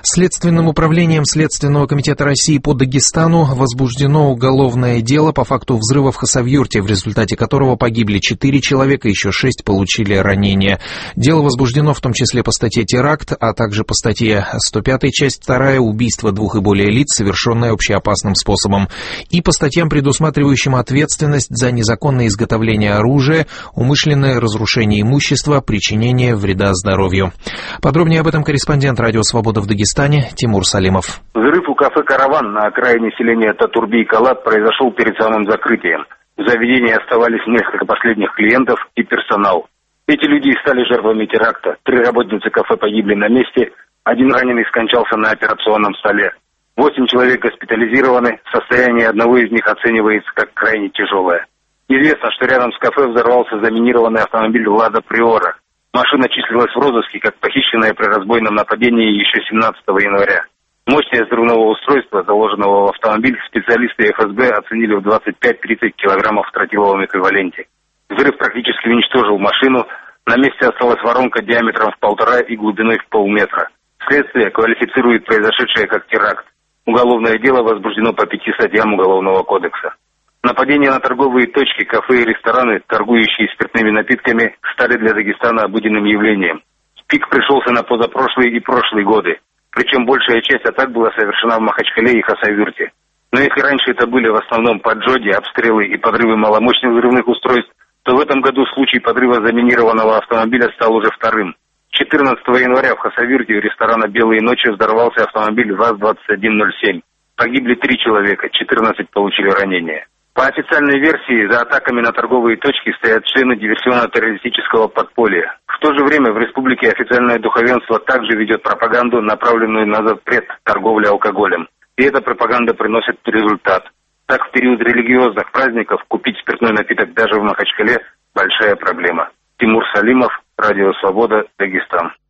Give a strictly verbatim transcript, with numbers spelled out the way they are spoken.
Следственным управлением Следственного комитета России по Дагестану возбуждено уголовное дело по факту взрыва в Хасавюрте, в результате которого погибли четыре человека, еще шесть получили ранения. Дело возбуждено в том числе по статье «Теракт», а также по статье сто пять, часть вторая «Убийство двух и более лиц, совершенное общеопасным способом», и по статьям, предусматривающим ответственность за незаконное изготовление оружия, умышленное разрушение имущества, причинение вреда здоровью. Подробнее об этом корреспондент «Радио Свобода» в Дагестане Тимур Салимов. Взрыв у кафе «Караван» на окраине селения Татурби-Калат произошел перед самым закрытием. В заведении оставались несколько последних клиентов и персонал. Эти люди стали жертвами теракта. Три работницы кафе погибли на месте, один раненый скончался на операционном столе. Восемь человек госпитализированы, состояние одного из них оценивается как крайне тяжелое. Известно, что рядом с кафе взорвался заминированный автомобиль «Лада Приора». Машина числилась в розыске как похищенная при разбойном нападении еще семнадцатого января. Мощность взрывного устройства, заложенного в автомобиль, специалисты эф эс бэ оценили в двадцать пять - тридцать килограммов в тротиловом эквиваленте. Взрыв практически уничтожил машину. На месте осталась воронка диаметром в полтора и глубиной в полметра. Следствие квалифицирует произошедшее как теракт. Уголовное дело возбуждено по пяти статьям Уголовного кодекса. Нападения на торговые точки, кафе и рестораны, торгующие спиртными напитками, стали для Дагестана обыденным явлением. Пик пришелся на позапрошлые и прошлые годы. Причем большая часть атак была совершена в Махачкале и Хасавюрте. Но если раньше это были в основном поджоги, обстрелы и подрывы маломощных взрывных устройств, то в этом году случай подрыва заминированного автомобиля стал уже вторым. четырнадцатого января в Хасавюрте у ресторана «Белые ночи» взорвался автомобиль ВАЗ двадцать один ноль семь. Погибли три человека, четырнадцать получили ранения. По официальной версии, за атаками на торговые точки стоят члены диверсионно-террористического подполья. В то же время в республике официальное духовенство также ведет пропаганду, направленную на запрет торговли алкоголем. И эта пропаганда приносит результат. Так, в период религиозных праздников купить спиртной напиток даже в Махачкале – большая проблема. Тимур Салимов, Радио Свобода, Дагестан.